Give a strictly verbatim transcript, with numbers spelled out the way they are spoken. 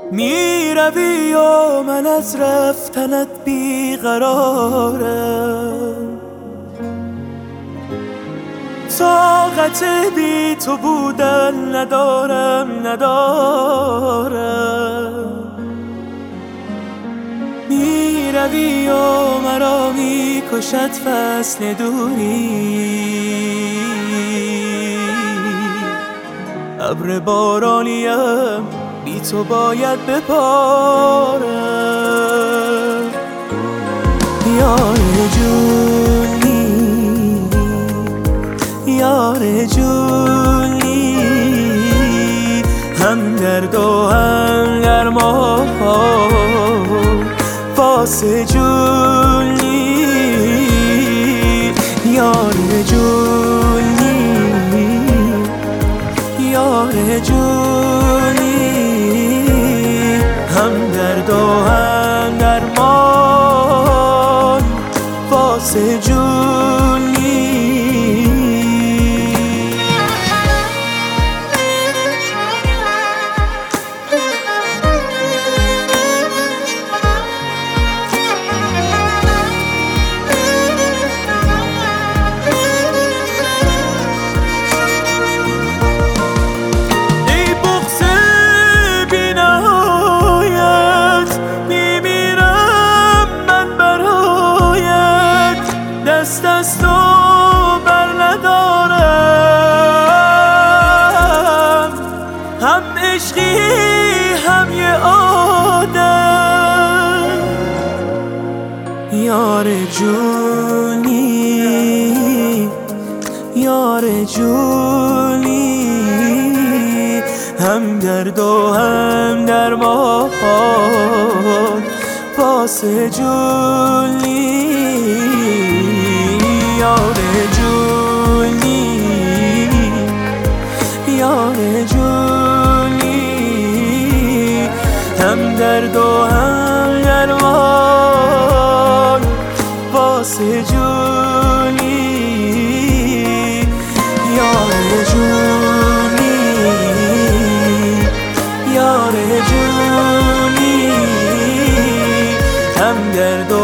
می روی و من از رفتنت بیقرارم، طاقت بی تو بودن ندارم ندارم. می روی و مرا می کشد فصل دوری، ابر بارانیم بی تو باید بپارم. یار جونی یار جونی، هم درد و هم درمان، واسه جونی. یار جونی یار جونی، هم درد و هم درمان، واسه جونی. دست از تو بر ندارم، هم عشقی هم یه آدم. یار جونی یار جونی، هم درد و هم درمان، واسه جونی. یار جونی یار جونی، هم درد و هم درمان، واسه جونی. یار جونی یار جونی، هم درد و